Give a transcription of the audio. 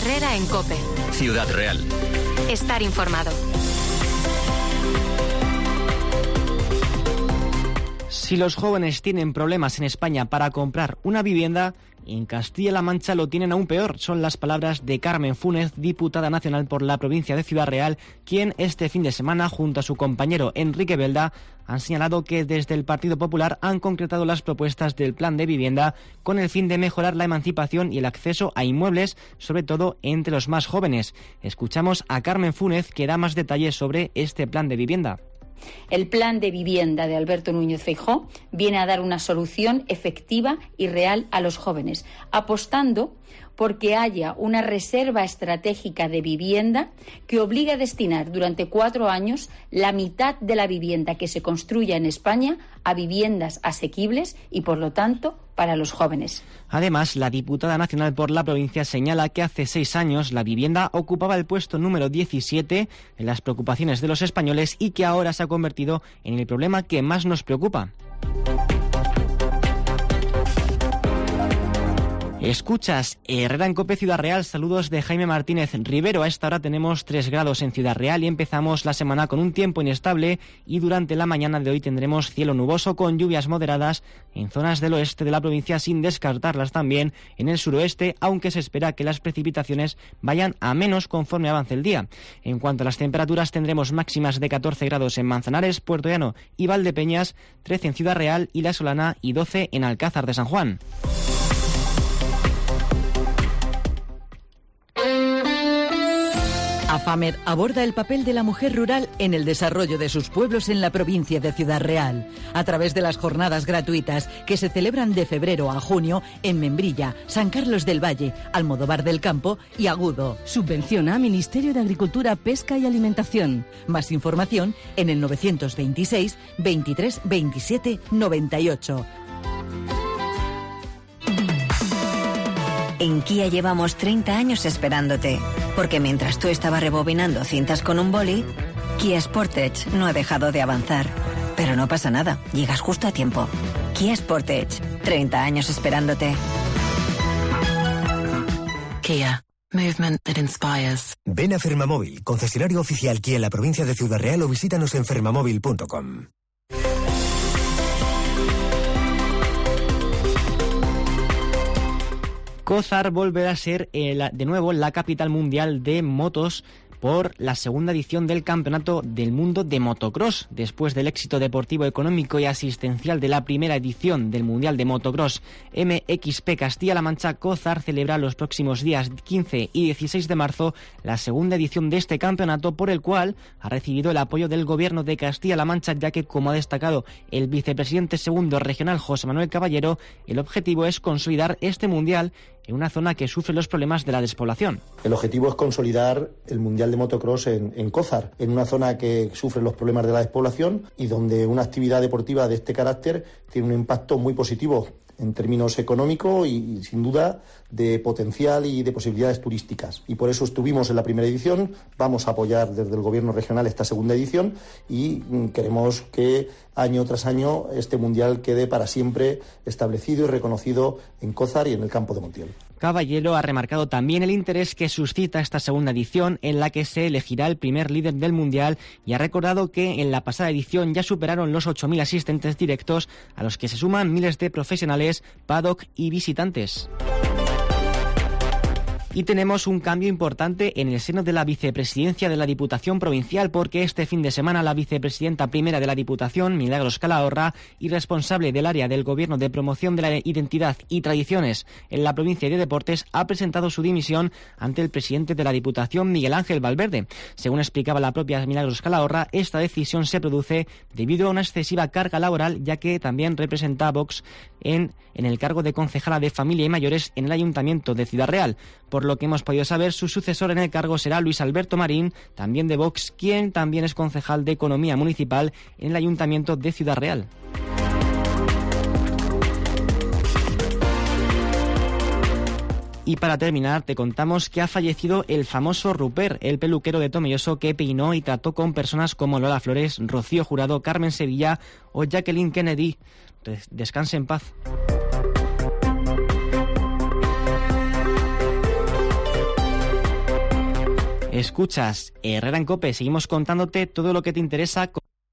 Herrera en COPE. Ciudad Real. Estar informado. Si los jóvenes tienen problemas en España para comprar una vivienda, en Castilla-La Mancha lo tienen aún peor. Son las palabras de Carmen Fúnez, diputada nacional por la provincia de Ciudad Real, quien este fin de semana, junto a su compañero Enrique Belda, han señalado que desde el Partido Popular han concretado las propuestas del plan de vivienda con el fin de mejorar la emancipación y el acceso a inmuebles, sobre todo entre los más jóvenes. Escuchamos a Carmen Fúnez, que da más detalles sobre este plan de vivienda. El plan de vivienda de Alberto Núñez Feijóo viene a dar una solución efectiva y real a los jóvenes, apostando porque haya una reserva estratégica de vivienda que obligue a destinar durante 4 años la mitad de la vivienda que se construya en España a viviendas asequibles y, por lo tanto, para los jóvenes. Además, la diputada nacional por la provincia señala que hace 6 años la vivienda ocupaba el puesto número 17 en las preocupaciones de los españoles y que ahora se ha convertido en el problema que más nos preocupa. Escuchas Herrera en COPE Ciudad Real. Saludos de Jaime Martínez Rivero. A esta hora tenemos 3 grados en Ciudad Real y empezamos la semana con un tiempo inestable y durante la mañana de hoy tendremos cielo nuboso con lluvias moderadas en zonas del oeste de la provincia, sin descartarlas también en el suroeste, aunque se espera que las precipitaciones vayan a menos conforme avance el día. En cuanto a las temperaturas, tendremos máximas de 14 grados en Manzanares, Puerto Llano y Valdepeñas, 13 en Ciudad Real y La Solana y 12 en Alcázar de San Juan. AFAMER aborda el papel de la mujer rural en el desarrollo de sus pueblos en la provincia de Ciudad Real, a través de las jornadas gratuitas que se celebran de febrero a junio en Membrilla, San Carlos del Valle, Almodóvar del Campo y Agudo. Subvenciona Ministerio de Agricultura, Pesca y Alimentación. Más información en el 926 23 27 98. En Kia llevamos 30 años esperándote, porque mientras tú estabas rebobinando cintas con un boli, Kia Sportage no ha dejado de avanzar. Pero no pasa nada, llegas justo a tiempo. Kia Sportage, 30 años esperándote. Kia, movement that inspires. Ven a Fermamóvil, concesionario oficial Kia en la provincia de Ciudad Real, o visítanos en fermamóvil.com. Cózar volverá a ser de nuevo la capital mundial de motos por la segunda edición del Campeonato del Mundo de Motocross. Después del éxito deportivo, económico y asistencial de la primera edición del Mundial de Motocross MXP Castilla-La Mancha, Cózar celebra los próximos días 15 y 16 de marzo la segunda edición de este campeonato, por el cual ha recibido el apoyo del Gobierno de Castilla-La Mancha, ya que, como ha destacado el vicepresidente segundo regional José Manuel Caballero, el objetivo es consolidar este Mundial en una zona que sufre los problemas de la despoblación. El objetivo es consolidar el Mundial de Motocross en Cózar, en una zona que sufre los problemas de la despoblación y donde una actividad deportiva de este carácter tiene un impacto muy positivo en términos económicos y sin duda de potencial y de posibilidades turísticas. Y por eso estuvimos en la primera edición, vamos a apoyar desde el Gobierno regional esta segunda edición y queremos que año tras año este Mundial quede para siempre establecido y reconocido en Cózar y en el campo de Montiel. Caballero ha remarcado también el interés que suscita esta segunda edición, en la que se elegirá el primer líder del Mundial, y ha recordado que en la pasada edición ya superaron los 8.000 asistentes directos, a los que se suman miles de profesionales, paddock y visitantes. Y tenemos un cambio importante en el seno de la vicepresidencia de la Diputación Provincial, porque este fin de semana la vicepresidenta primera de la Diputación, Milagros Calahorra, y responsable del área del Gobierno de Promoción de la Identidad y Tradiciones en la provincia y de Deportes, ha presentado su dimisión ante el presidente de la Diputación, Miguel Ángel Valverde. Según explicaba la propia Milagros Calahorra, esta decisión se produce debido a una excesiva carga laboral, ya que también representa a Vox en el cargo de concejala de Familia y Mayores en el Ayuntamiento de Ciudad Real. Por lo que hemos podido saber, su sucesor en el cargo será Luis Alberto Marín, también de Vox, quien también es concejal de Economía Municipal en el Ayuntamiento de Ciudad Real. Y para terminar, te contamos que ha fallecido el famoso Rupert, el peluquero de Tomelloso que peinó y trató con personas como Lola Flores, Rocío Jurado, Carmen Sevilla o Jacqueline Kennedy. Descanse en paz. Escuchas Herrera en COPE, seguimos contándote todo lo que te interesa.